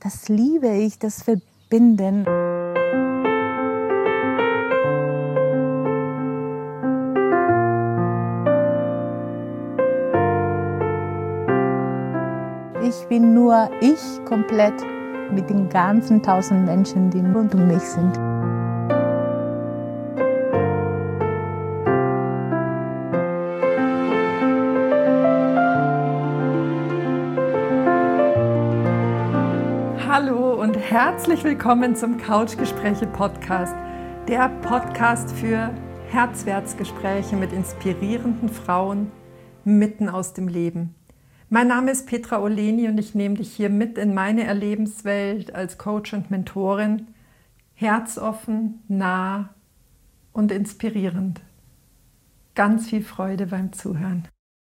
das liebe ich, das Verbinden. Ich bin nur ich komplett mit den ganzen 1000 Menschen, die rund um mich sind. Hallo und herzlich willkommen zum Couchgespräche-Podcast, der Podcast für Herzwärtsgespräche mit inspirierenden Frauen mitten aus dem Leben. Mein Name ist Petra Oleni und ich nehme dich hier mit in meine Erlebenswelt als Coach und Mentorin, herzoffen, nah und inspirierend. Ganz viel Freude beim Zuhören.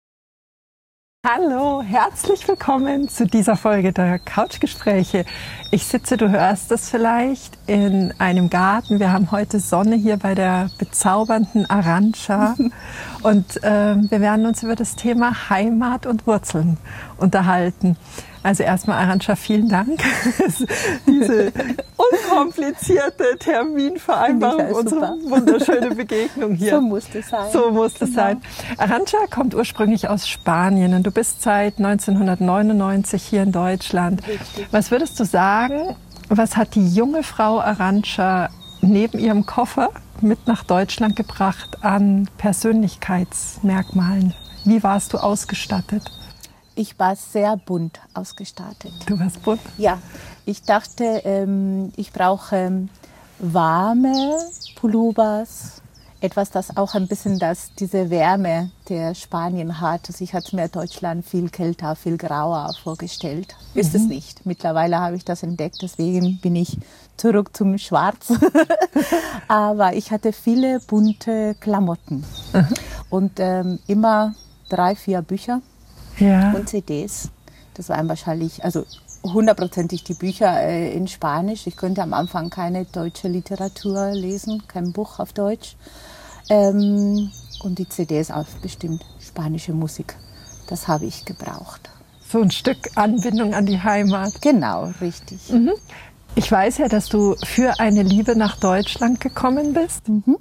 Hallo, herzlich willkommen zu dieser Folge der Couchgespräche. Ich sitze, du hörst es vielleicht, in einem Garten. Wir haben heute Sonne hier bei der bezaubernden Arantxa und wir werden uns über das Thema Heimat und Wurzeln unterhalten. Also erstmal, Arantxa, vielen Dank. Diese unkomplizierte Terminvereinbarung, unsere wunderschöne Begegnung hier. So muss es sein. So muss es sein. Arantxa kommt ursprünglich aus Spanien und du bist seit 1999 hier in Deutschland. Richtig. Was würdest du sagen, was hat die junge Frau Arantxa neben ihrem Koffer mit nach Deutschland gebracht an Persönlichkeitsmerkmalen? Wie warst du ausgestattet? Ich war sehr bunt ausgestattet. Du warst bunt? Ja, ich dachte, ich brauche warme Pullovers, etwas, das auch ein bisschen diese Wärme der Spanien hat. Also ich hatte mir Deutschland viel kälter, viel grauer vorgestellt. Ist es nicht. Mittlerweile habe ich das entdeckt, deswegen bin ich zurück zum Schwarz. Aber ich hatte viele bunte Klamotten und immer 3, 4 Bücher. Ja. Und CDs. Das waren wahrscheinlich, also 100%ig die Bücher in Spanisch. Ich konnte am Anfang keine deutsche Literatur lesen, kein Buch auf Deutsch. Und die CDs auch bestimmt spanische Musik. Das habe ich gebraucht. So ein Stück Anbindung an die Heimat. Genau, richtig. Ich weiß ja, dass du für eine Liebe nach Deutschland gekommen bist.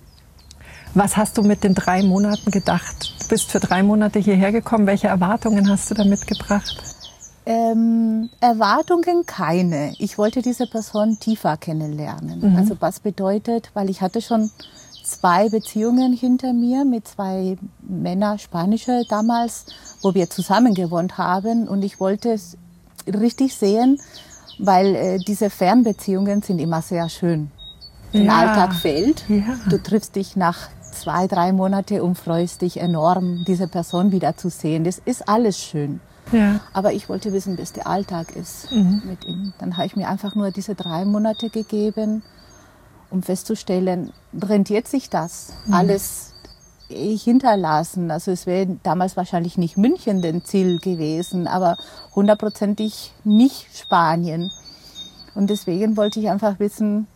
Was hast du mit den 3 Monaten gedacht? Du bist für 3 Monate hierher gekommen. Welche Erwartungen hast du da mitgebracht? Erwartungen keine. Ich wollte diese Person tiefer kennenlernen. Also was bedeutet, weil ich hatte schon 2 Beziehungen hinter mir mit 2 Männern, spanische damals, wo wir zusammen gewohnt haben. Und ich wollte es richtig sehen, weil diese Fernbeziehungen sind immer sehr schön. Der Alltag fehlt. Ja. Du triffst dich nach 2, 3 Monate und freust dich enorm, diese Person wieder zu sehen. Das ist alles schön. Ja. Aber ich wollte wissen, wie es der Alltag ist mit ihm. Dann habe ich mir einfach nur diese 3 Monate gegeben, um festzustellen, rentiert sich das? Alles hinterlassen. Also es wäre damals wahrscheinlich nicht München den Ziel gewesen, aber 100%ig nicht Spanien. Und deswegen wollte ich einfach wissen,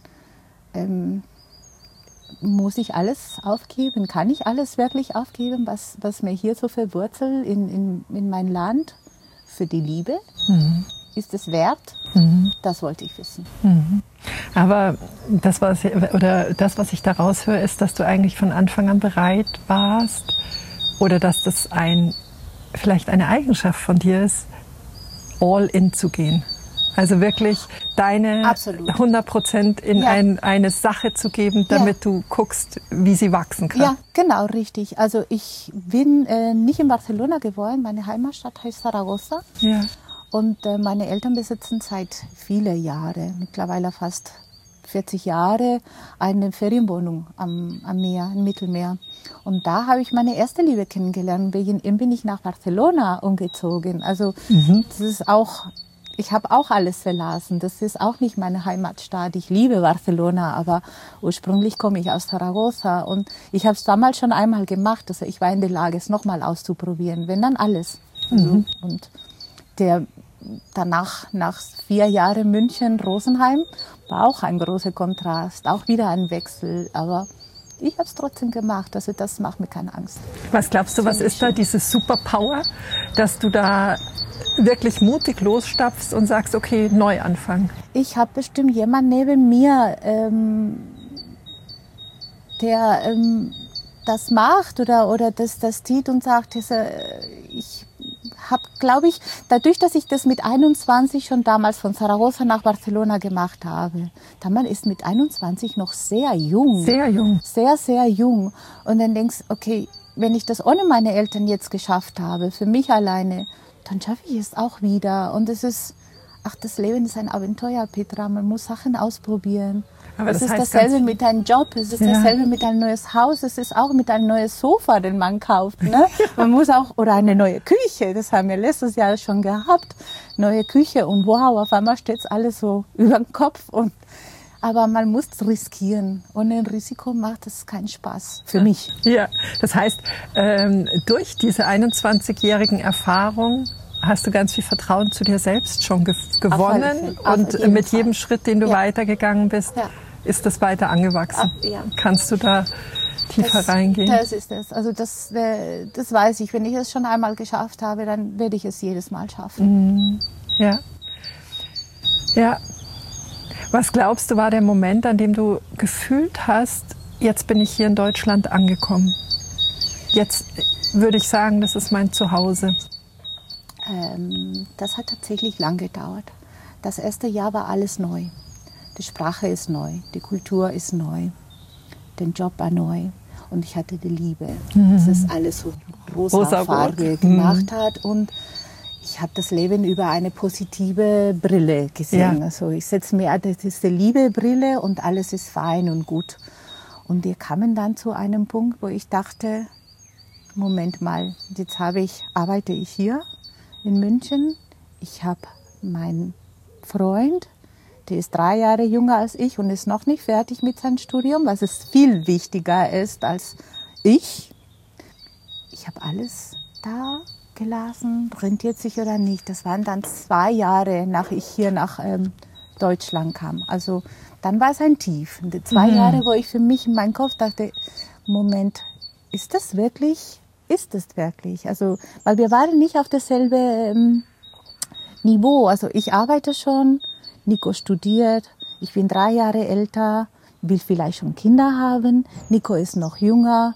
muss ich alles aufgeben? Kann ich alles wirklich aufgeben, was mir hier so verwurzelt in mein Land? Für die Liebe? Ist es wert? Das wollte ich wissen. Aber das, was ich daraus höre, ist, dass du eigentlich von Anfang an bereit warst oder dass das vielleicht eine Eigenschaft von dir ist, all in zu gehen. Also wirklich deine Absolut. 100% in eine Sache zu geben, damit du guckst, wie sie wachsen kann. Ja, genau, richtig. Also ich bin nicht in Barcelona geboren, meine Heimatstadt heißt Zaragoza. Ja. Und meine Eltern besitzen seit vielen Jahren, mittlerweile fast 40 Jahre, eine Ferienwohnung am Meer, im Mittelmeer. Und da habe ich meine erste Liebe kennengelernt. Wegen ihm bin ich nach Barcelona umgezogen. Also das ist auch... Ich habe auch alles verlassen. Das ist auch nicht meine Heimatstadt. Ich liebe Barcelona, aber ursprünglich komme ich aus Zaragoza. Und ich habe es damals schon einmal gemacht. Also ich war in der Lage, es nochmal auszuprobieren. Wenn dann alles. Also, und danach, nach 4 Jahren München, Rosenheim, war auch ein großer Kontrast. Auch wieder ein Wechsel. Aber ich habe es trotzdem gemacht. Also das macht mir keine Angst. Was glaubst du, was ist da diese Superpower, dass du da wirklich mutig losstapfst und sagst, okay, Neuanfang? Ich habe bestimmt jemanden neben mir, der das macht oder das sieht und sagt, ich habe, glaube ich, dadurch, dass ich das mit 21 schon damals von Zaragoza nach Barcelona gemacht habe, man ist mit 21 noch sehr jung. Sehr jung. Sehr, sehr jung. Und dann denkst du, okay, wenn ich das ohne meine Eltern jetzt geschafft habe, für mich alleine, dann schaffe ich es auch wieder. Und es ist, das Leben ist ein Abenteuer, Petra. Man muss Sachen ausprobieren. Aber es ist dasselbe mit einem Job, es ist dasselbe mit einem neues Haus, es ist auch mit einem neues Sofa, den man kauft. Ne? Man muss auch, oder eine neue Küche, das haben wir letztes Jahr schon gehabt, neue Küche und wow, auf einmal steht alles so über den Kopf. Aber man muss riskieren. Ohne ein Risiko macht es keinen Spaß, für mich. Ja, das heißt, durch diese 21-jährigen Erfahrungen hast du ganz viel Vertrauen zu dir selbst schon gewonnen und mit jedem Schritt, den du weitergegangen bist, ist das weiter angewachsen. Kannst du da tiefer reingehen? Das ist es. Also das weiß ich. Wenn ich es schon einmal geschafft habe, dann werde ich es jedes Mal schaffen. Ja. Ja. Was glaubst du, war der Moment, an dem du gefühlt hast, jetzt bin ich hier in Deutschland angekommen? Jetzt würde ich sagen, das ist mein Zuhause. Das hat tatsächlich lang gedauert. Das erste Jahr war alles neu. Die Sprache ist neu, die Kultur ist neu, der Job war neu und ich hatte die Liebe. Das ist alles so rosa Farbe gemacht hat und ich habe das Leben über eine positive Brille gesehen. Ja. Also ich setze mir diese Liebe-Brille und alles ist fein und gut. Und wir kamen dann zu einem Punkt, wo ich dachte, Moment mal, jetzt arbeite ich hier in München. Ich habe meinen Freund, der ist 3 Jahre jünger als ich und ist noch nicht fertig mit seinem Studium, was es viel wichtiger ist als ich. Ich habe alles da gelassen, rentiert sich oder nicht. Das waren dann 2 Jahre, nach ich hier nach Deutschland kam. Also dann war es ein Tief. Und die 2 Jahre, wo ich für mich in meinem Kopf dachte, Moment, ist das wirklich? Ist es wirklich? Also, weil wir waren nicht auf dasselbe Niveau. Also ich arbeite schon, Nico studiert, ich bin 3 Jahre älter, will vielleicht schon Kinder haben, Nico ist noch jünger.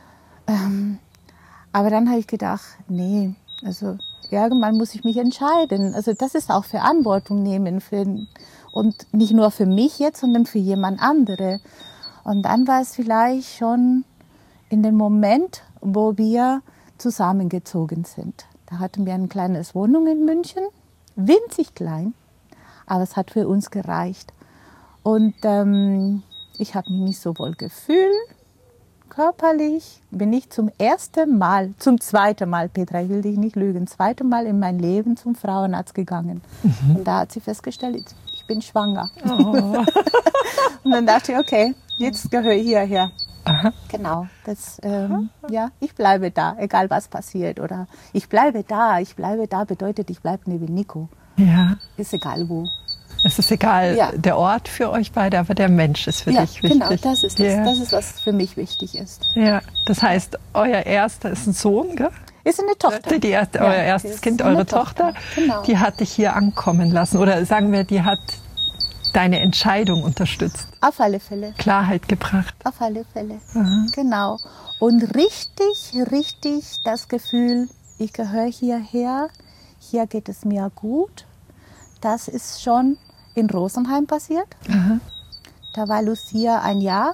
Aber dann habe ich gedacht, nee, also irgendwann muss ich mich entscheiden. Also das ist auch Verantwortung nehmen und nicht nur für mich jetzt, sondern für jemand andere. Und dann war es vielleicht schon in dem Moment, wo wir zusammengezogen sind. Da hatten wir eine kleine Wohnung in München, winzig klein, aber es hat für uns gereicht. Und ich habe mich nicht so wohl gefühlt, körperlich. Bin ich zum zweiten Mal, Petra, ich will dich nicht lügen, 2. Mal in meinem Leben zum Frauenarzt gegangen. Und da hat sie festgestellt, ich bin schwanger. Oh. Und dann dachte ich, okay, jetzt gehöre ich hierher. Aha. Genau, ja, ich bleibe da, egal was passiert. Oder ich bleibe da bedeutet, ich bleibe neben Nico. Ja. Ist egal wo. Es ist egal, der Ort für euch beide, aber der Mensch ist für dich wichtig. Genau, das ist das. Das ist, was für mich wichtig ist. Ja, das heißt, euer erster ist ein Sohn, gell? Ist eine Tochter. Euer erstes Kind, eure Tochter, genau. Die hat dich hier ankommen lassen. Oder sagen wir, die hat deine Entscheidung unterstützt. Auf alle Fälle. Klarheit gebracht. Auf alle Fälle, Aha. Genau. Und richtig das Gefühl, ich gehöre hierher, hier geht es mir gut. Das ist schon in Rosenheim passiert. Aha. Da war Lucia 1 Jahr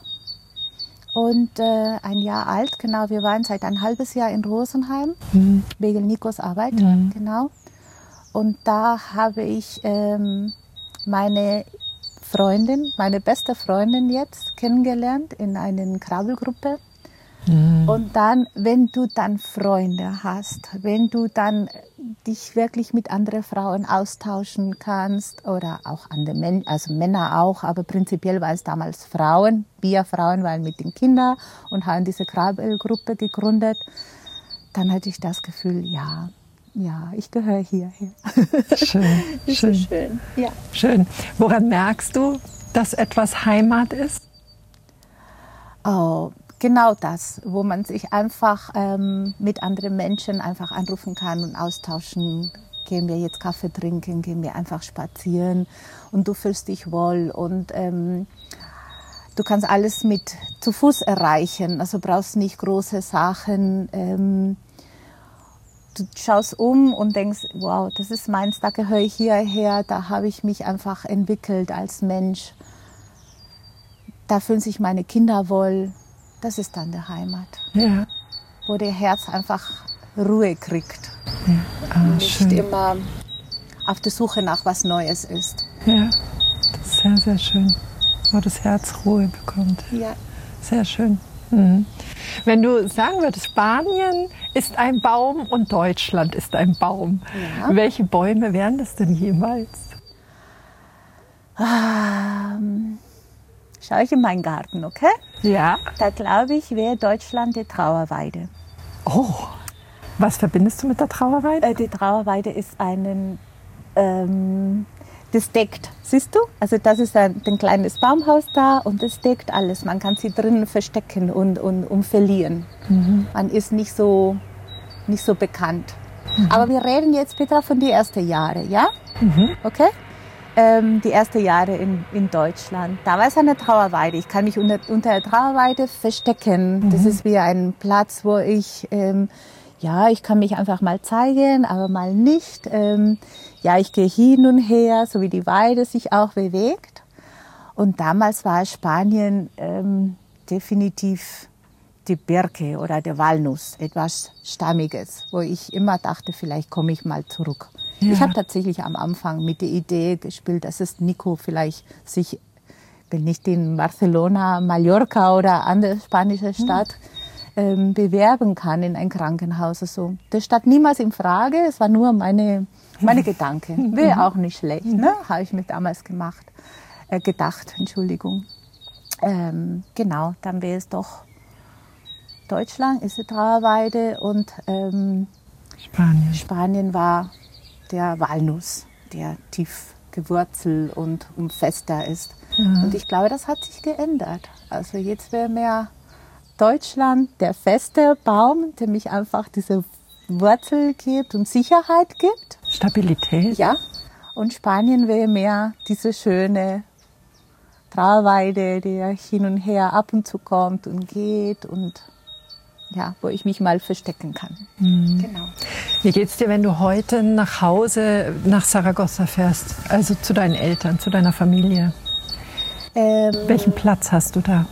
und 1 Jahr alt. Genau, wir waren seit ein halbes Jahr in Rosenheim, wegen Nikos Arbeit. Genau. Und da habe ich meine Freundin, meine beste Freundin jetzt kennengelernt in einer Krabbelgruppe. Und dann, wenn du dann Freunde hast, wenn du dann dich wirklich mit anderen Frauen austauschen kannst oder auch andere Männer auch, aber prinzipiell war es damals Frauen. Wir Frauen waren mit den Kindern und haben diese Krabbelgruppe gegründet. Dann hatte ich das Gefühl, ja, ich gehöre hierher. Schön, schön. Schön. Ja. Schön. Woran merkst du, dass etwas Heimat ist? Oh, genau das, wo man sich einfach mit anderen Menschen einfach anrufen kann und austauschen. Gehen wir jetzt Kaffee trinken, gehen wir einfach spazieren und du fühlst dich wohl und du kannst alles zu Fuß erreichen, also brauchst nicht große Sachen. Du schaust und denkst, wow, das ist meins, da gehöre ich hierher, da habe ich mich einfach entwickelt als Mensch. Da fühlen sich meine Kinder wohl. Das ist dann die Heimat, Ja. wo der Herz einfach Ruhe kriegt. Ja. Und nicht Schön. immer auf der Suche nach was Neues ist. Ja, das ist sehr, sehr schön, wo das Herz Ruhe bekommt. Ja. Sehr schön. Mhm. Wenn du sagen würdest, Spanien ist ein Baum und Deutschland ist ein Baum, Ja. welche Bäume wären das denn jeweils? Schau ich in meinen Garten, okay? Ja. Da glaube ich, wäre Deutschland die Trauerweide. Oh, was verbindest du mit der Trauerweide? Die Trauerweide ist das deckt, siehst du? Also das ist ein kleines Baumhaus da und das deckt alles. Man kann sie drinnen verstecken und verlieren. Man ist nicht so bekannt. Aber wir reden jetzt, Petra, von den ersten Jahren, ja? Okay? Die ersten Jahre in Deutschland. Da war es eine Trauerweide. Ich kann mich unter der Trauerweide verstecken. Das ist wie ein Platz, wo ich ich kann mich einfach mal zeigen, aber mal nicht. Ich gehe hin und her, so wie die Weide sich auch bewegt. Und damals war Spanien definitiv die Birke oder der Walnuss, etwas Stammiges, wo ich immer dachte, vielleicht komme ich mal zurück. Ja. Ich habe tatsächlich am Anfang mit der Idee gespielt, dass es Nico vielleicht sich, wenn nicht in Barcelona, Mallorca oder andere spanische Stadt, bewerben kann in ein Krankenhaus. Also, das stand niemals in Frage, es war nur meine Gedanken. Wäre auch nicht schlecht, ne? Habe ich mir damals gedacht, Entschuldigung. Genau, dann wäre es doch Deutschland, ist die Trauerweide und Spanien war der Walnuss, der tief gewurzelt und fester ist. Und ich glaube, das hat sich geändert. Also jetzt wäre mehr Deutschland der feste Baum, der mich einfach diese Wurzel gibt und Sicherheit gibt. Stabilität. Ja. Und Spanien wäre mehr diese schöne Trauerweide, der hin und her ab und zu kommt und geht und ja, wo ich mich mal verstecken kann. Genau. Wie geht's dir, wenn du heute nach Hause nach Saragossa fährst, also zu deinen Eltern, zu deiner Familie? Welchen Platz hast du da?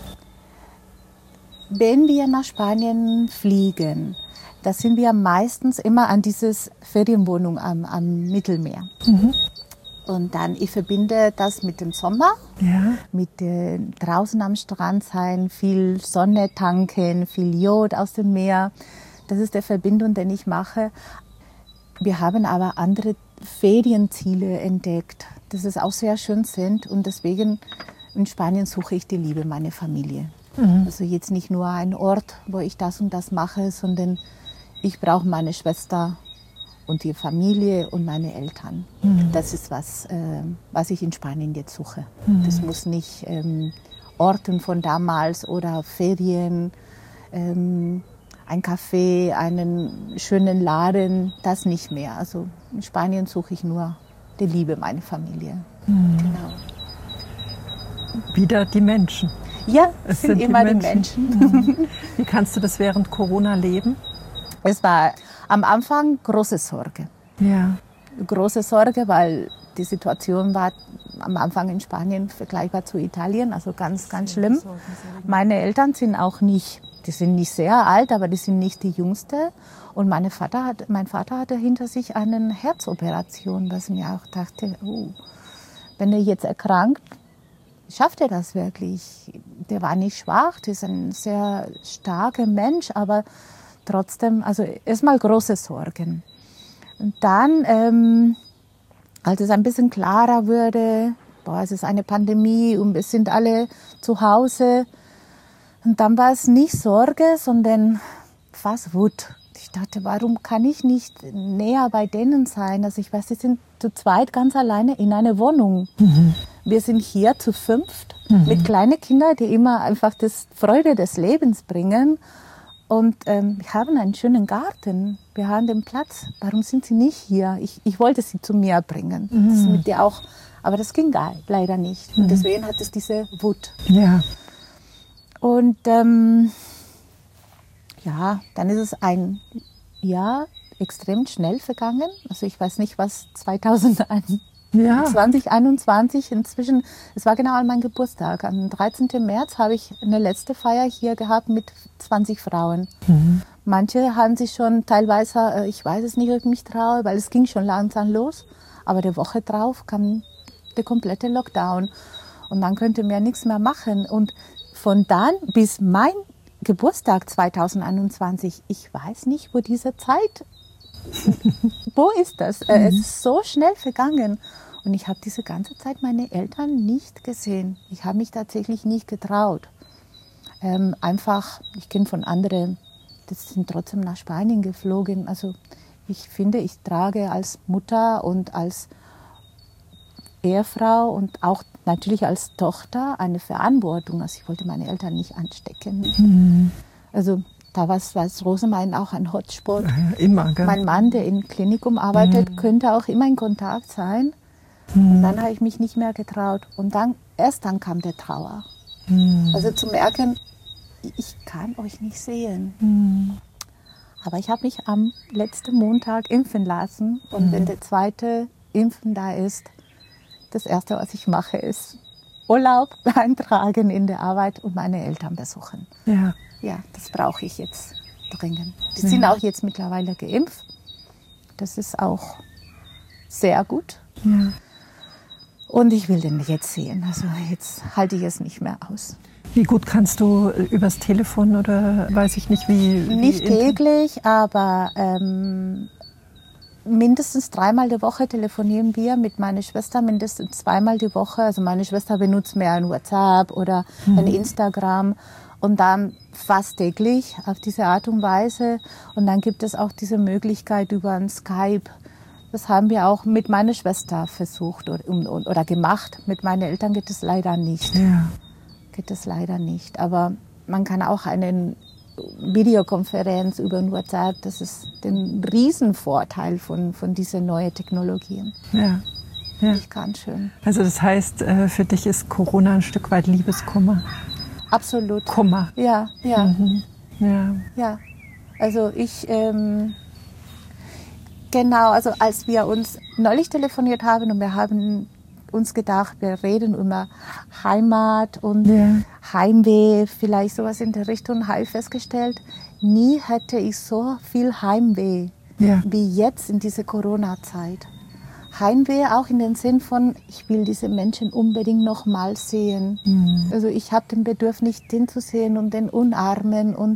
Wenn wir nach Spanien fliegen, da sind wir meistens immer an dieses Ferienwohnung am Mittelmeer. Und dann, ich verbinde das mit dem Sommer, mit draußen am Strand sein, viel Sonne tanken, viel Jod aus dem Meer. Das ist der Verbindung, den ich mache. Wir haben aber andere Ferienziele entdeckt, dass es auch sehr schön sind. Und deswegen in Spanien suche ich die Liebe meiner Familie. Also jetzt nicht nur ein Ort, wo ich das und das mache, sondern ich brauche meine Schwester und die Familie und meine Eltern. Das ist was ich in Spanien jetzt suche. Das muss nicht Orten von damals oder Ferien, ein Café, einen schönen Laden, das nicht mehr. Also in Spanien suche ich nur die Liebe meiner Familie. Genau. Wieder die Menschen. Ja, es sind immer die Menschen. Wie kannst du das während Corona leben? Es war am Anfang große Sorge. Ja. Große Sorge, weil die Situation war am Anfang in Spanien vergleichbar zu Italien, also ganz, ganz schlimm. Meine Eltern sind auch nicht, die sind nicht sehr alt, aber die sind nicht die Jüngste. Und mein Vater hatte hinter sich eine Herzoperation, was ich mir auch dachte, wenn er jetzt erkrankt, schafft er das wirklich? Der war nicht schwach, der ist ein sehr starker Mensch, aber trotzdem, also erstmal große Sorgen. Und dann, als es ein bisschen klarer wurde, es ist eine Pandemie und wir sind alle zu Hause. Und dann war es nicht Sorge, sondern fast Wut. Ich dachte, warum kann ich nicht näher bei denen sein? Also ich weiß, sie sind zu zweit ganz alleine in einer Wohnung. Wir sind hier zu 5 mit kleinen Kindern, die immer einfach das Freude des Lebens bringen. Und wir haben einen schönen Garten, wir haben den Platz. Warum sind sie nicht hier? Ich wollte sie zu mir bringen. Das ist mit dir auch, aber das ging leider nicht. Und deswegen hat es diese Wut. Ja. Und ja, dann ist es ein Jahr extrem schnell vergangen. Also ich weiß nicht, was 2021 inzwischen, es war genau an meinem Geburtstag. Am 13. März habe ich eine letzte Feier hier gehabt mit 20 Frauen. Manche haben sich schon teilweise, ich weiß es nicht, ob ich mich traue, weil es ging schon langsam los. Aber die Woche drauf kam der komplette Lockdown. Und dann könnte man nichts mehr machen. Und von dann bis mein Geburtstag 2021, ich weiß nicht, wo diese Zeit, wo ist das? Es ist so schnell vergangen. Und ich habe diese ganze Zeit meine Eltern nicht gesehen. Ich habe mich tatsächlich nicht getraut. Einfach, ich kenne von anderen, das sind trotzdem nach Spanien geflogen. Also ich finde, ich trage als Mutter und als Ehefrau und auch natürlich als Tochter eine Verantwortung. Also ich wollte meine Eltern nicht anstecken. Also da war Rosenheim auch ein Hotspot. Ja, immer, gell? Mein Mann, der im Klinikum arbeitet, könnte auch immer in Kontakt sein. Und dann habe ich mich nicht mehr getraut. Und erst dann kam der Trauer. Also zu merken, ich kann euch nicht sehen. Aber ich habe mich am letzten Montag impfen lassen. Und wenn der zweite Impfen da ist, das Erste, was ich mache, ist Urlaub eintragen in der Arbeit und meine Eltern besuchen. Ja. Ja, das brauche ich jetzt dringend. Die sind auch jetzt mittlerweile geimpft. Das ist auch sehr gut. Ja. Und ich will den jetzt sehen. Also jetzt halte ich es nicht mehr aus. Wie gut kannst du übers Telefon oder weiß ich nicht wie? Nicht täglich, aber mindestens 3-mal die Woche telefonieren wir mit meiner Schwester, mindestens 2-mal die Woche. Also meine Schwester benutzt mehr ein WhatsApp oder ein Instagram und dann fast täglich auf diese Art und Weise. Und dann gibt es auch diese Möglichkeit über ein Skype. Das haben wir auch mit meiner Schwester versucht oder gemacht. Mit meinen Eltern geht es leider nicht. Ja. Geht es leider nicht. Aber man kann auch eine Videokonferenz über WhatsApp, das ist ein Riesenvorteil von diesen neuen Technologien. Ja. Ja. Ich kann schön. Also das heißt, für dich ist Corona ein Stück weit Liebeskummer? Absolut. Kummer. Ja, ja. Ja. Ja. Also genau, also als wir uns neulich telefoniert haben und wir haben uns gedacht, wir reden über Heimat und Heimweh, vielleicht sowas in der Richtung, habe ich festgestellt, nie hätte ich so viel Heimweh wie jetzt in dieser Corona-Zeit. Heimweh auch in den Sinn von, ich will diese Menschen unbedingt noch mal sehen. Also ich habe den Bedürfnis, den zu sehen und den umarmen. Und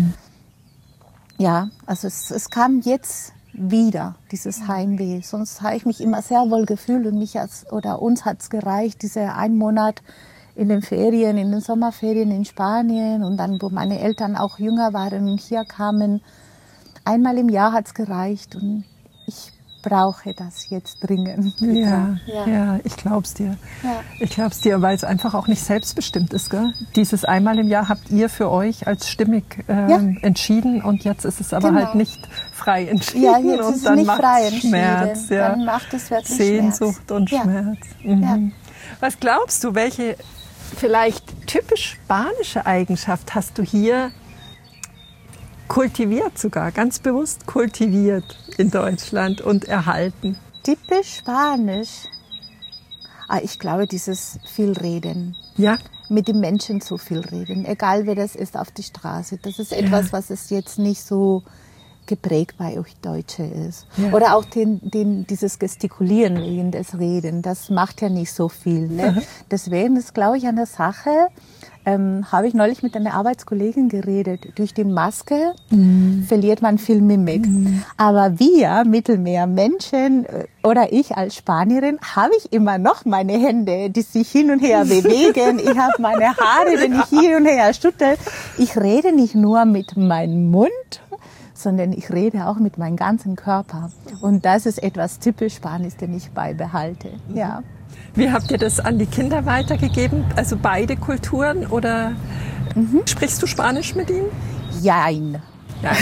ja, also es kam jetzt wieder, dieses Heimweh. Sonst habe ich mich immer sehr wohl gefühlt und uns hat es gereicht, diese 1 Monat in den Ferien, in den Sommerferien in Spanien und dann, wo meine Eltern auch jünger waren und hier kamen. Einmal im Jahr hat es gereicht und ich brauche das jetzt dringend. Ja, ich glaub's dir. Ja. Ich glaub's dir, weil es einfach auch nicht selbstbestimmt ist. Gell? Dieses einmal im Jahr habt ihr für euch als stimmig entschieden und jetzt ist es aber halt nicht frei entschieden. Ja, jetzt und ist dann es nicht macht frei es Schmerz. Ja. Dann macht es wirklich Sehnsucht Schmerz. und Schmerz. Ja. Was glaubst du, welche vielleicht typisch spanische Eigenschaft hast du hier kultiviert sogar, ganz bewusst kultiviert in Deutschland und erhalten? Typisch Spanisch. Ich glaube, dieses viel Reden. Ja. Mit den Menschen so viel reden, egal wer das ist auf die Straße. Das ist etwas, was es jetzt nicht so geprägt bei euch Deutsche ist. Ja. Oder auch dieses Gestikulieren, das Reden, das macht ja nicht so viel. Ne? Deswegen ist, glaube ich, eine Sache, habe ich neulich mit einer Arbeitskollegin geredet. Durch die Maske verliert man viel Mimik. Aber wir Mittelmeermenschen oder ich als Spanierin habe ich immer noch meine Hände, die sich hin und her bewegen. Ich habe meine Haare, die ich hin und her schüttel. Ich rede nicht nur mit meinem Mund, sondern ich rede auch mit meinem ganzen Körper. Und das ist etwas typisch Spanisch, den ich beibehalte. Ja. Wie habt ihr das an die Kinder weitergegeben? Also beide Kulturen oder sprichst du Spanisch mit ihnen? Jein. Ja.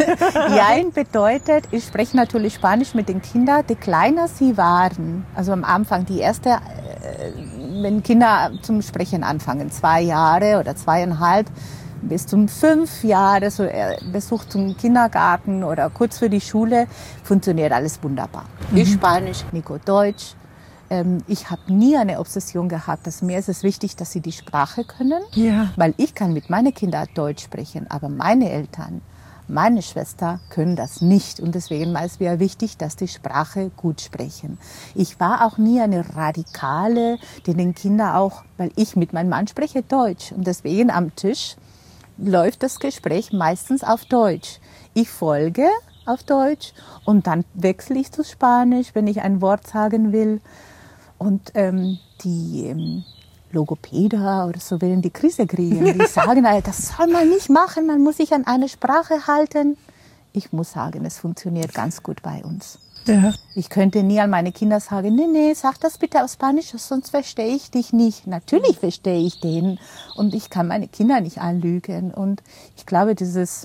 Jein bedeutet, ich spreche natürlich Spanisch mit den Kindern, die kleiner sie waren. Also am Anfang, die erste, wenn Kinder zum Sprechen anfangen, 2 Jahre oder 2,5 bis zum 5 Jahre, so Besuch zum Kindergarten oder kurz für die Schule, funktioniert alles wunderbar. Ich Spanisch, Nico Deutsch. Ich habe nie eine Obsession gehabt, dass mir ist es wichtig, dass sie die Sprache können, weil ich kann mit meinen Kindern Deutsch sprechen, aber meine Eltern, meine Schwester können das nicht und deswegen war es mir wichtig, dass die Sprache gut sprechen. Ich war auch nie eine Radikale, die den Kindern auch, weil ich mit meinem Mann spreche Deutsch und deswegen am Tisch läuft das Gespräch meistens auf Deutsch. Ich folge auf Deutsch und dann wechsle ich zu Spanisch, wenn ich ein Wort sagen will. Und die Logopäder oder so werden die Krise kriegen. Die sagen, das soll man nicht machen, man muss sich an eine Sprache halten. Ich muss sagen, es funktioniert ganz gut bei uns. Ja. Ich könnte nie an meine Kinder sagen, nee, sag das bitte auf Spanisch, sonst verstehe ich dich nicht. Natürlich verstehe ich den und ich kann meine Kinder nicht anlügen. Und ich glaube, dieses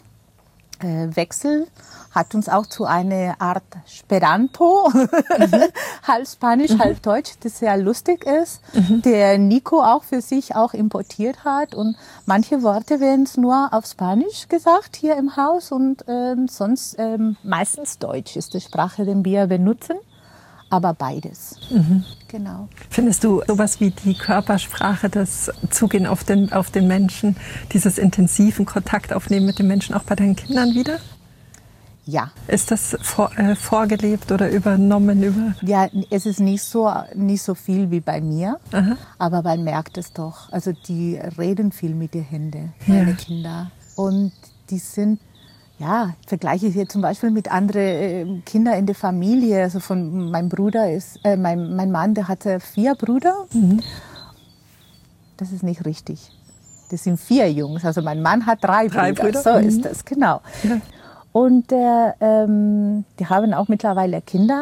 Wechsel hat uns auch zu einer Art Esperanto, halb Spanisch, halb Deutsch, das sehr lustig ist, der Nico auch für sich auch importiert hat. Und manche Worte werden nur auf Spanisch gesagt hier im Haus und sonst meistens Deutsch ist die Sprache, die wir benutzen. Aber beides. Genau. Findest du sowas wie die Körpersprache, das Zugehen auf den Menschen, dieses intensiven Kontakt aufnehmen mit den Menschen auch bei deinen Kindern wieder? Ja. Ist das vorgelebt oder übernommen? Ja, es ist nicht so viel wie bei mir, aber man merkt es doch. Also die reden viel mit den Händen, meine Kinder. Und die sind, ja, vergleiche ich hier zum Beispiel mit anderen Kindern in der Familie. Also von meinem Bruder mein Mann, der hatte 4 Brüder. Das ist nicht richtig. Das sind 4 Jungs. Also mein Mann hat 3 Brüder. So ist das, genau. Ja. Und die haben auch mittlerweile Kinder.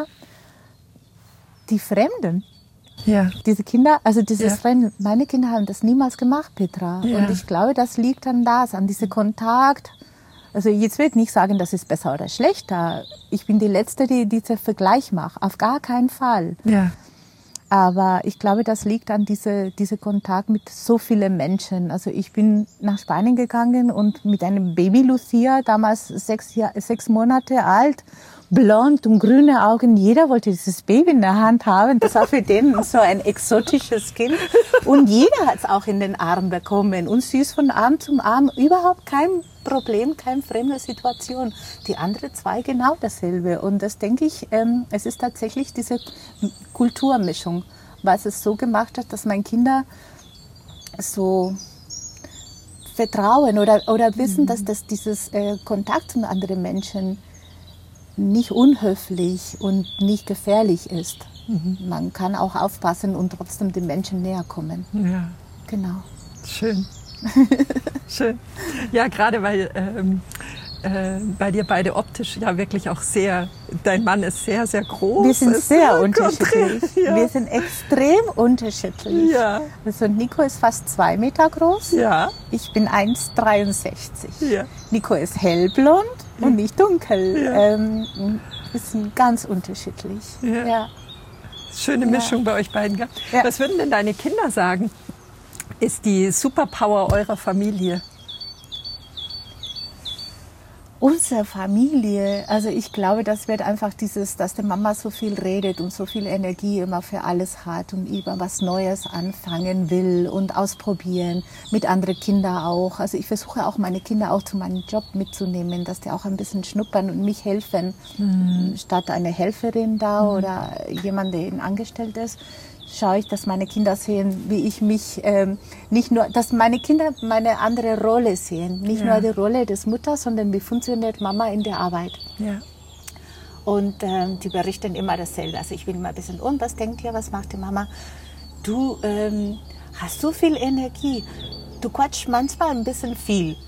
Die Fremden. Ja. Diese Kinder, also dieses Fremden, meine Kinder haben das niemals gemacht, Petra. Ja. Und ich glaube, das liegt an diesem Kontakt. Also jetzt will ich nicht sagen, das ist besser oder schlechter. Ich bin die Letzte, die diesen Vergleich macht. Auf gar keinen Fall. Ja. Aber ich glaube, das liegt an diese Kontakt mit so vielen Menschen. Also ich bin nach Spanien gegangen und mit einem Baby Lucia, damals 6 Monate alt, blond und grüne Augen. Jeder wollte dieses Baby in der Hand haben. Das war für den so ein exotisches Kind. Und jeder hat es auch in den Arm bekommen. Und süß von Arm zum Arm. Überhaupt kein Problem, keine fremde Situation. Die anderen 2 genau dasselbe. Und das denke ich, es ist tatsächlich diese Kulturmischung, was es so gemacht hat, dass meine Kinder so vertrauen oder wissen, dass dieses Kontakt zu anderen Menschen nicht unhöflich und nicht gefährlich ist. Man kann auch aufpassen und trotzdem den Menschen näher kommen. Ja. Genau. Schön. Schön. Ja, gerade weil bei dir beide optisch ja wirklich auch sehr, dein Mann ist sehr, sehr groß. Wir sind sehr unterschiedlich. Ja. Wir sind extrem unterschiedlich. Ja. Also Nico ist fast 2 Meter groß. Ja. Ich bin 1,63. Ja. Nico ist hellblond und nicht dunkel. Ja. Wir sind ganz unterschiedlich. Ja. Ja. Schöne Mischung bei euch beiden. Gell? Ja. Was würden denn deine Kinder sagen, ist die Superpower eurer Familie? Unsere Familie, also ich glaube, das wird einfach dass die Mama so viel redet und so viel Energie immer für alles hat und immer was Neues anfangen will und ausprobieren, mit anderen Kindern auch. Also ich versuche auch meine Kinder auch zu meinem Job mitzunehmen, dass die auch ein bisschen schnuppern und mich helfen, statt eine Helferin da oder jemand, der ihnen angestellt ist. Schaue ich, dass meine Kinder sehen, wie ich mich, nicht nur, dass meine Kinder meine andere Rolle sehen. Nicht nur die Rolle des Mutters, sondern wie funktioniert Mama in der Arbeit. Ja. Und die berichten immer dasselbe. Also ich bin immer ein bisschen, und was denkt ihr, was macht die Mama? Du hast so viel Energie. Du quatschst manchmal ein bisschen viel.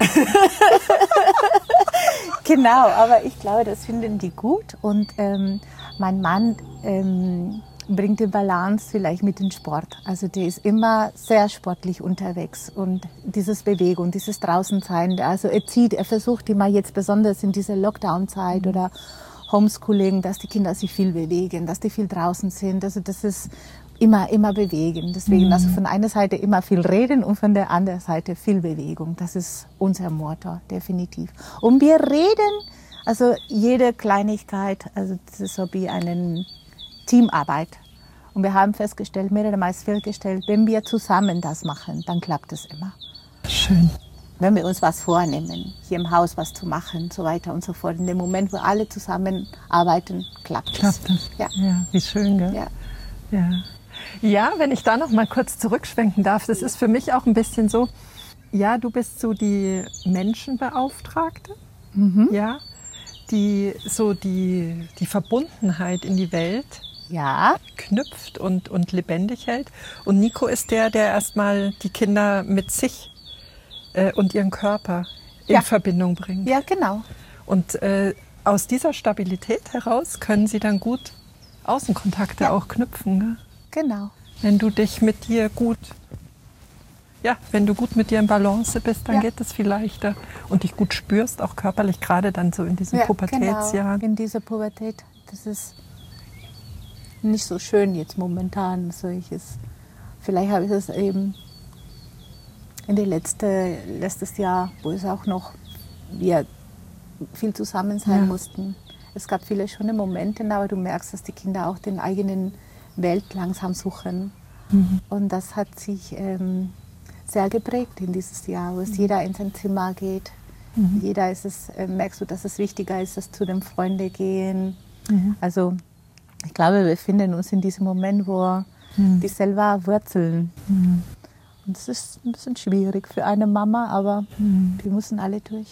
Genau, aber ich glaube, das finden die gut. Und mein Mann bringt die Balance vielleicht mit dem Sport. Also der ist immer sehr sportlich unterwegs und dieses Bewegung, dieses Draußensein, also er versucht immer jetzt besonders in dieser Lockdown-Zeit oder Homeschooling, dass die Kinder sich viel bewegen, dass die viel draußen sind. Also das ist immer bewegen. Deswegen also von einer Seite immer viel reden und von der anderen Seite viel Bewegung. Das ist unser Motto, definitiv. Und wir reden, also jede Kleinigkeit, also das ist so wie eine Teamarbeit. Und wir haben festgestellt, wenn wir zusammen das machen, dann klappt es immer. Schön. Wenn wir uns was vornehmen, hier im Haus was zu machen, so weiter und so fort. In dem Moment, wo alle zusammenarbeiten, klappt es. Ja. Ja, wie schön, gell? Ja. Ja. Ja, wenn ich da noch mal kurz zurückschwenken darf, das ist für mich auch ein bisschen so, ja, du bist so die Menschenbeauftragte, ja, die so die Verbundenheit in die Welt knüpft und lebendig hält. Und Nico ist der erstmal die Kinder mit sich und ihren Körper in Verbindung bringt. Ja, genau. Und aus dieser Stabilität heraus können sie dann gut Außenkontakte auch knüpfen. Ne? Genau. Wenn du dich mit dir wenn du gut mit dir in Balance bist, dann geht es viel leichter und dich gut spürst, auch körperlich, gerade dann so in diesen Pubertätsjahren. Genau. In dieser Pubertät, das ist nicht so schön jetzt momentan. Vielleicht habe ich es eben in den letztes Jahr, wo es auch noch wir viel zusammen sein mussten. Es gab viele schöne Momente, aber du merkst, dass die Kinder auch den eigenen Welt langsam suchen. Und das hat sich sehr geprägt in dieses Jahr, wo es jeder in sein Zimmer geht. Jeder merkst du, dass es wichtiger ist, dass zu den Freunden gehen. Also ich glaube, wir befinden uns in diesem Moment, wo die selber wurzeln. Und es ist ein bisschen schwierig für eine Mama, aber wir müssen alle durch.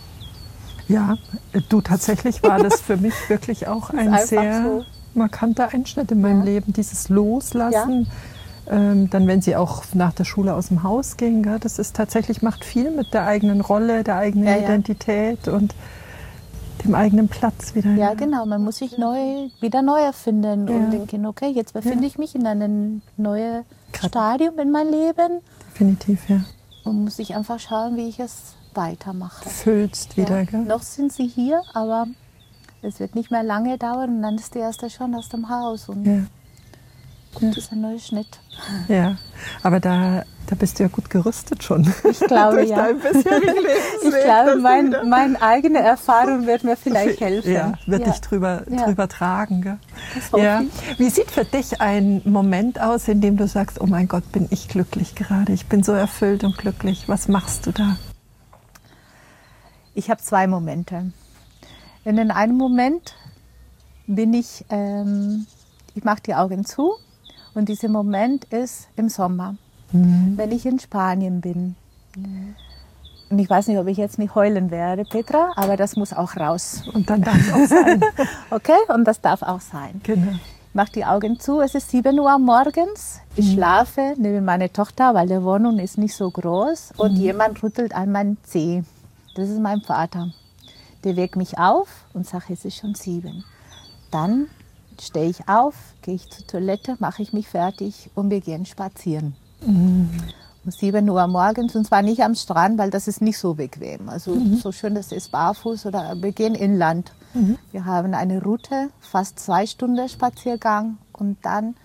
Ja, du, tatsächlich war das für mich wirklich auch ein sehr markanter Einschnitt in meinem Leben, dieses Loslassen. Dann, wenn sie auch nach der Schule aus dem Haus ging, das ist tatsächlich, macht viel mit der eigenen Rolle, der eigenen Identität und dem eigenen Platz wieder. Ja, genau, man muss sich wieder neu erfinden und denken, okay, jetzt befinde ich mich in einem neuen Stadium in meinem Leben. Definitiv, ja. Und muss ich einfach schauen, wie ich es weitermache. Füllst wieder, gell? Noch sind sie hier, aber es wird nicht mehr lange dauern und dann ist die erste schon aus dem Haus. Und das ist ein neuer Schnitt. Ja, aber da bist du ja gut gerüstet schon. Ich glaube, durch dein bisherigen Lebensweg. Ich glaube, meine eigene Erfahrung wird mir vielleicht helfen. Ja, wird dich drüber tragen. Gell? Das hoffe ich. Wie sieht für dich ein Moment aus, in dem du sagst, oh mein Gott, bin ich glücklich gerade. Ich bin so erfüllt und glücklich. Was machst du da? Ich habe 2 Momente. In einem Moment bin ich mache die Augen zu und dieser Moment ist im Sommer, wenn ich in Spanien bin. Und ich weiß nicht, ob ich jetzt nicht heulen werde, Petra, aber das muss auch raus. Und dann darf es auch sein. Okay, und das darf auch sein. Genau. Ich mache die Augen zu, es ist 7 Uhr morgens. Ich schlafe neben meiner Tochter, weil die Wohnung ist nicht so groß. Und jemand rüttelt an meinen Zeh. Das ist mein Vater. Der weckt mich auf und sagt, es ist schon 7. Dann stehe ich auf, gehe ich zur Toilette, mache ich mich fertig und wir gehen spazieren. Um 7 Uhr morgens, und zwar nicht am Strand, weil das ist nicht so bequem. Also so schön, das ist barfuß, oder wir gehen inland. Wir haben eine Route, fast 2 Stunden Spaziergang und dann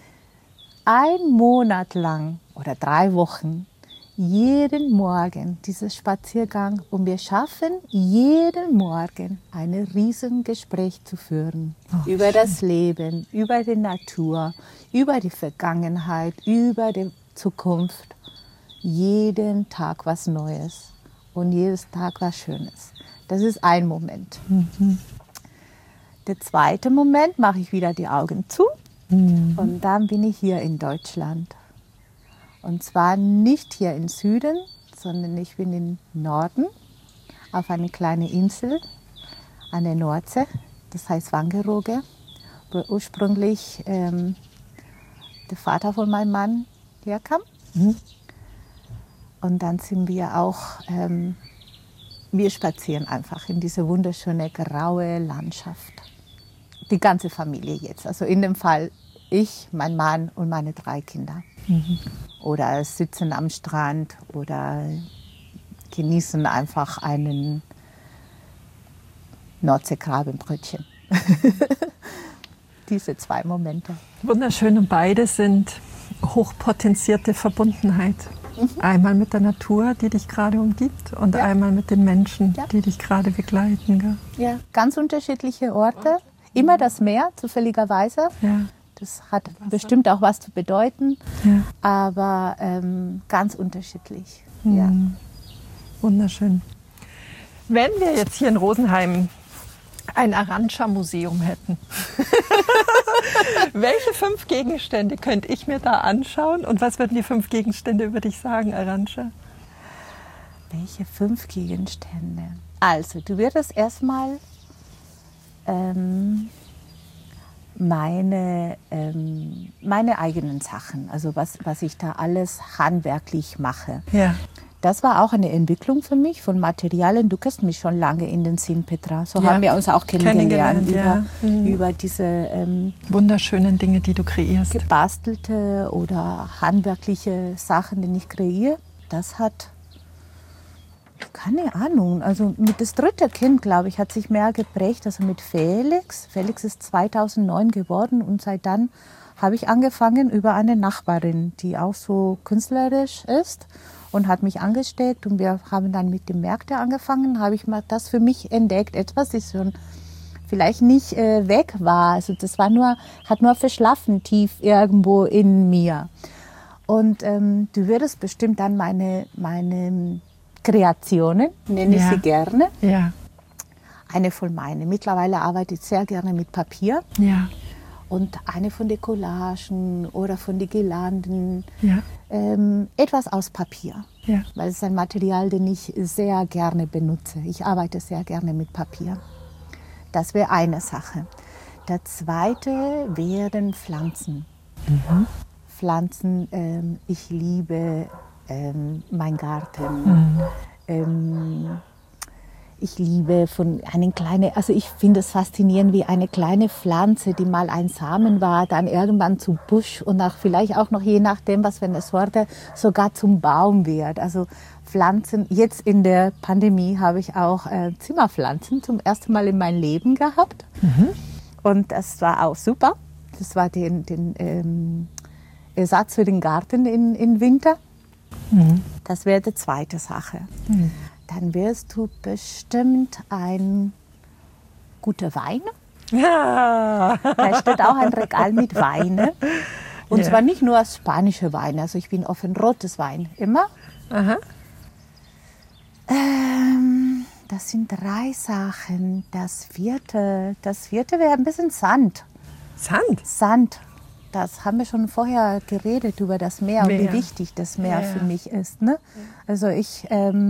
1 Monat lang oder 3 Wochen jeden Morgen diesen Spaziergang, und wir schaffen jeden Morgen ein Riesengespräch zu führen über das Leben, über die Natur, über die Vergangenheit, über die Zukunft. Jeden Tag was Neues und jedes Tag was Schönes. Das ist ein Moment. Der zweite Moment mache ich wieder die Augen zu und dann bin ich hier in Deutschland. Und zwar nicht hier im Süden, sondern ich bin im Norden auf einer kleinen Insel an der Nordsee, das heißt Wangerooge, wo ursprünglich der Vater von meinem Mann herkam. Und dann sind wir auch, wir spazieren einfach in diese wunderschöne graue Landschaft. Die ganze Familie jetzt, also in dem Fall Ich, mein Mann und meine 3 Kinder. Oder sitzen am Strand oder genießen einfach einen Nordseekrabbenbrötchen. Diese 2 Momente. Wunderschön, und beide sind hochpotenzierte Verbundenheit. Einmal mit der Natur, die dich gerade umgibt, und einmal mit den Menschen, die dich gerade begleiten. Gell? Ja, ganz unterschiedliche Orte. Immer das Meer, zufälligerweise. Ja. Das hat bestimmt auch was zu bedeuten, Ja. aber ganz unterschiedlich. Ja. Wunderschön. Wenn wir jetzt hier in Rosenheim ein Arantxa-Museum hätten, welche 5 Gegenstände könnte ich mir da anschauen, und was würden die 5 Gegenstände über dich sagen, Arantxa? Welche 5 Gegenstände? Also, du würdest erstmal meine eigenen Sachen, also was ich da alles handwerklich mache. Ja. Das war auch eine Entwicklung für mich von Materialien. Du kennst mich schon lange in den Sinn, Petra. So haben wir uns auch kennengelernt über diese wunderschönen Dinge, die du kreierst. Gebastelte oder handwerkliche Sachen, die ich kreiere. Das hat, keine Ahnung, also mit das 3. Kind, glaube ich, hat sich mehr geprägt, also mit Felix. Felix ist 2009 geworden und seit dann habe ich angefangen über eine Nachbarin, die auch so künstlerisch ist, und hat mich angesteckt, und wir haben dann mit den Märkten angefangen, habe ich mal das für mich entdeckt, etwas, das schon vielleicht nicht weg war, also das war hat nur verschlafen tief irgendwo in mir. Und du würdest bestimmt dann meine Kreationen, nenne ich sie gerne. Ja. Eine von meinen. Mittlerweile arbeite ich sehr gerne mit Papier. Ja. Und eine von den Collagen oder von den Girlanden. Ja. Etwas aus Papier. Ja. Weil es ist ein Material, den ich sehr gerne benutze. Ich arbeite sehr gerne mit Papier. Das wäre eine Sache. Der zweite wären Pflanzen. Pflanzen, ich liebe meinen Garten. Ich liebe also ich finde es faszinierend, wie eine kleine Pflanze, die mal ein Samen war, dann irgendwann zu Busch und vielleicht auch noch, je nachdem, was für eine Sorte, sogar zum Baum wird. Also Pflanzen, jetzt in der Pandemie habe ich auch Zimmerpflanzen zum ersten Mal in meinem Leben gehabt. Und das war auch super. Das war den Ersatz für den Garten im Winter. Das wäre die zweite Sache. Dann wirst du bestimmt ein guter Wein. Ja. Da steht auch ein Regal mit Weine. Und zwar nicht nur spanische Weine. Also ich bin offen rotes Wein immer. Aha. Das sind 3 Sachen. Das vierte wäre ein bisschen Sand. Sand? Sand. Das haben wir schon vorher geredet über das Meer und wie wichtig das Meer für mich ist. Ne? Also ich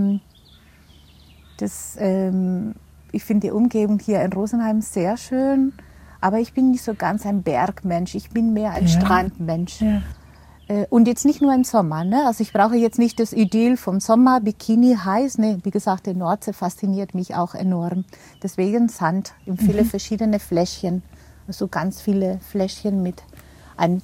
finde die Umgebung hier in Rosenheim sehr schön, aber ich bin nicht so ganz ein Bergmensch. Ich bin mehr ein Strandmensch. Ja. Und jetzt nicht nur im Sommer. Ne? Also ich brauche jetzt nicht das Idyll vom Sommer, Bikini, heiß. Ne? Wie gesagt, die Nordsee fasziniert mich auch enorm. Deswegen Sand in viele verschiedene Fläschchen. Also ganz viele Fläschchen mit ein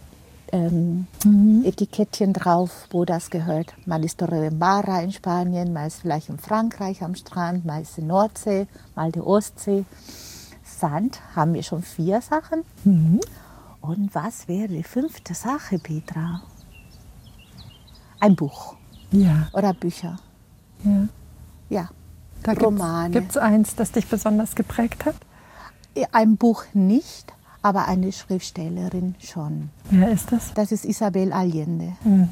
Etikettchen drauf, wo das gehört. Mal ist Torredembarra in Spanien, mal ist vielleicht in Frankreich am Strand, mal ist die Nordsee, mal die Ostsee. Sand haben wir schon 4 Sachen. Und was wäre die 5. Sache, Petra? Ein Buch. Ja. Oder Bücher. Ja. Ja. Da Romane. Gibt es eins, das dich besonders geprägt hat? Ein Buch nicht, aber eine Schriftstellerin schon. Wer ist das? Das ist Isabel Allende.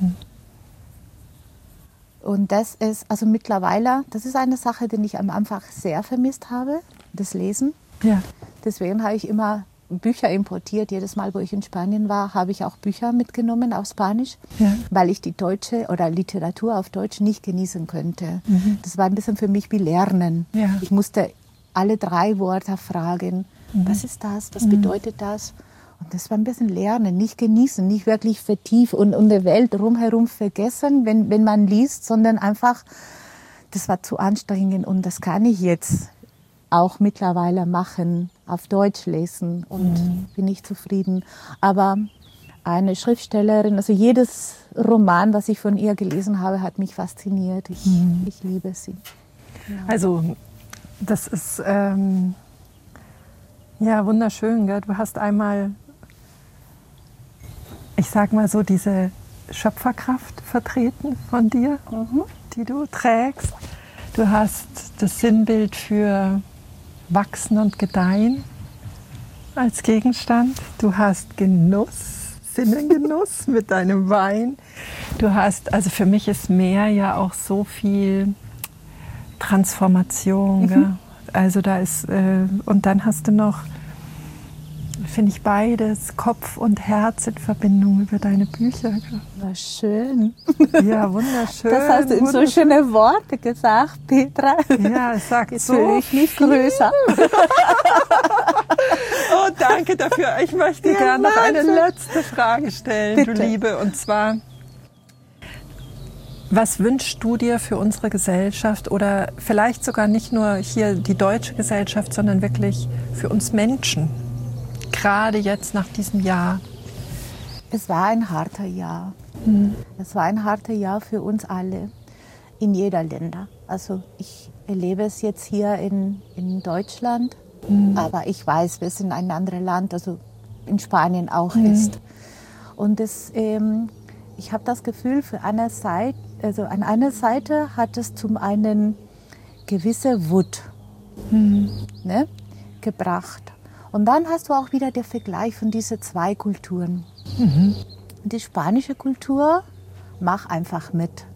Und das ist, also mittlerweile, das ist eine Sache, die ich am Anfang sehr vermisst habe, das Lesen. Ja. Deswegen habe ich immer Bücher importiert. Jedes Mal, wo ich in Spanien war, habe ich auch Bücher mitgenommen auf Spanisch, weil ich die deutsche oder Literatur auf Deutsch nicht genießen könnte. Das war ein bisschen für mich wie Lernen. Ja. Ich musste alle 3 Wörter fragen. Was ist das? Was bedeutet das? Und das war ein bisschen Lernen, nicht genießen, nicht wirklich vertiefen und die Welt drumherum vergessen, wenn man liest, sondern einfach, das war zu anstrengend und das kann ich jetzt auch mittlerweile machen, auf Deutsch lesen und bin ich zufrieden. Aber eine Schriftstellerin, also jedes Roman, was ich von ihr gelesen habe, hat mich fasziniert. Ich liebe sie. Genau. Also das ist ja wunderschön, gell? Du hast einmal, ich sag mal so, diese Schöpferkraft vertreten von dir, die du trägst. Du hast das Sinnbild für Wachsen und Gedeihen als Gegenstand. Du hast Genuss, Sinnengenuss mit deinem Wein. Du hast, also für mich ist Meer ja auch so viel Transformation. Gell? Also da ist, und dann hast du noch, finde ich, beides, Kopf und Herz in Verbindung über deine Bücher. Gell? War schön. Ja, wunderschön. Das hast du in so schöne Worte gesagt, Petra. Ja, es sagt jetzt so fühle ich mich größer. Oh, danke dafür. Ich möchte Ja, gerne noch eine Wahnsinn. letzte Frage stellen, Bitte. du Liebe. Und zwar, was wünschst du dir für unsere Gesellschaft oder vielleicht sogar nicht nur hier die deutsche Gesellschaft, sondern wirklich für uns Menschen, gerade jetzt nach diesem Jahr? Es war ein harter Jahr. Es war ein harter Jahr für uns alle, in jeder Länder. Also ich erlebe es jetzt hier in Deutschland, aber ich weiß, wie es in einem anderen Land, also in Spanien auch ist. Und ich habe das Gefühl, an einer Seite hat es zum einen gewisse Wut gebracht. Und dann hast du auch wieder den Vergleich von diesen zwei Kulturen. Die spanische Kultur, mach einfach mit.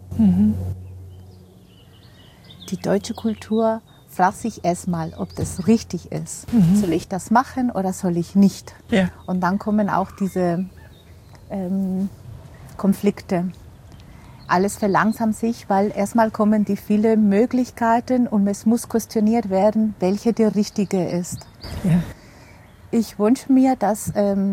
Die deutsche Kultur fragt sich erstmal, ob das richtig ist. Soll ich das machen oder soll ich nicht? Ja. Und dann kommen auch diese Konflikte. Alles verlangsamt sich, weil erstmal kommen die vielen Möglichkeiten und es muss questioniert werden, welche die richtige ist. Ja. Ich wünsche mir, dass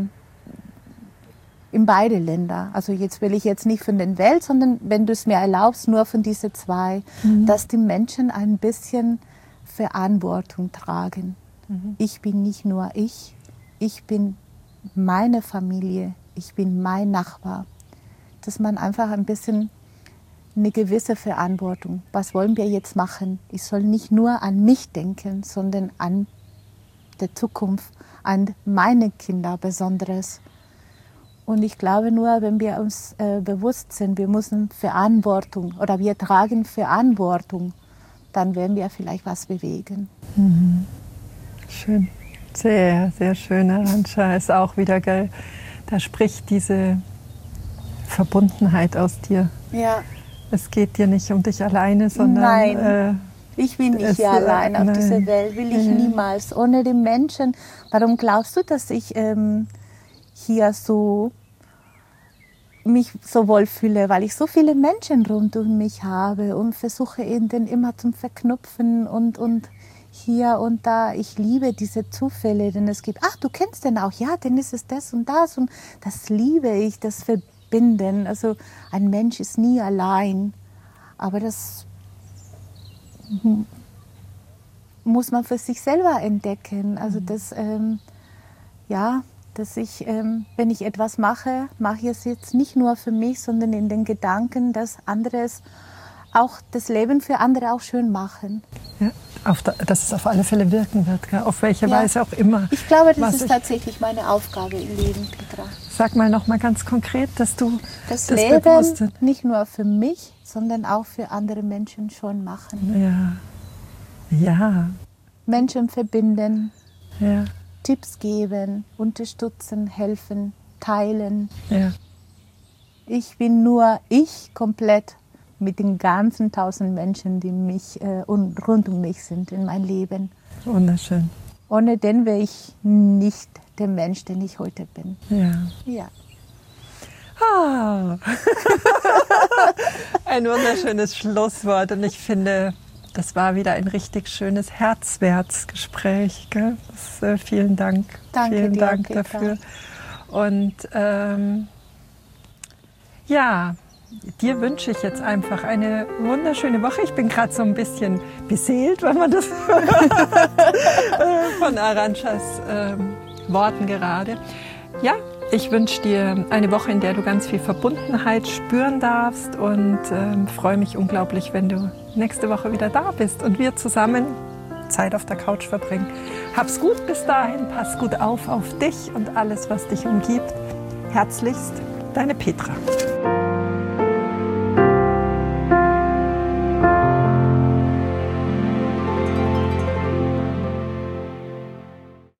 in beide Länder, also jetzt will ich jetzt nicht von der Welt, sondern wenn du es mir erlaubst, nur von diesen zwei, dass die Menschen ein bisschen Verantwortung tragen. Ich bin nicht nur ich bin meine Familie, ich bin mein Nachbar. Dass man einfach ein bisschen eine gewisse Verantwortung, was wollen wir jetzt machen? Ich soll nicht nur an mich denken, sondern an die Zukunft, an meine Kinder besonders. Und ich glaube nur, wenn wir uns bewusst sind, wir müssen Verantwortung oder wir tragen Verantwortung, dann werden wir vielleicht was bewegen. Schön. Sehr, sehr schön, Arantxa. Ist auch wieder geil. Da spricht diese Verbundenheit aus dir. Ja. Es geht dir nicht um dich alleine, sondern... Nein. Ich bin nicht hier allein auf dieser Welt, will ich niemals. Ohne den Menschen. Warum glaubst du, dass ich hier so mich so wohl fühle? Weil ich so viele Menschen rund um mich habe und versuche ihnen immer zu verknüpfen und hier und da. Ich liebe diese Zufälle, denn es gibt, ach, du kennst den auch, ja, dann ist es das und das liebe ich, das Verbinden. Also ein Mensch ist nie allein, aber das muss man für sich selber entdecken. Also dass ich, wenn ich etwas mache, mache ich es jetzt nicht nur für mich, sondern in den Gedanken, dass anderes auch das Leben für andere auch schön machen. Ja, dass es auf alle Fälle wirken wird, gell? Auf welche Weise auch immer. Ich glaube, das ist tatsächlich meine Aufgabe im Leben, Petra. Sag mal noch mal ganz konkret, dass du das Leben nicht nur für mich, sondern auch für andere Menschen schon machen. Ja. Menschen verbinden. Ja. Tipps geben, unterstützen, helfen, teilen. Ja. Ich bin nur ich komplett mit den ganzen 1000 Menschen, die mich rund um mich sind in meinem Leben. Wunderschön. Ohne den wäre ich nicht der Mensch, den ich heute bin. Ja. Ah. Ein wunderschönes Schlusswort und ich finde, das war wieder ein richtig schönes Herzwärtsgespräch. Gell? Vielen Dank. Danke vielen dir, Dank Petra. dafür. Und dir wünsche ich jetzt einfach eine wunderschöne Woche. Ich bin gerade so ein bisschen beseelt, wenn man das hört, von Arantxas Worten gerade. Ja, ich wünsche dir eine Woche, in der du ganz viel Verbundenheit spüren darfst und freue mich unglaublich, wenn du nächste Woche wieder da bist und wir zusammen Zeit auf der Couch verbringen. Hab's gut bis dahin, pass gut auf dich und alles, was dich umgibt. Herzlichst, deine Petra.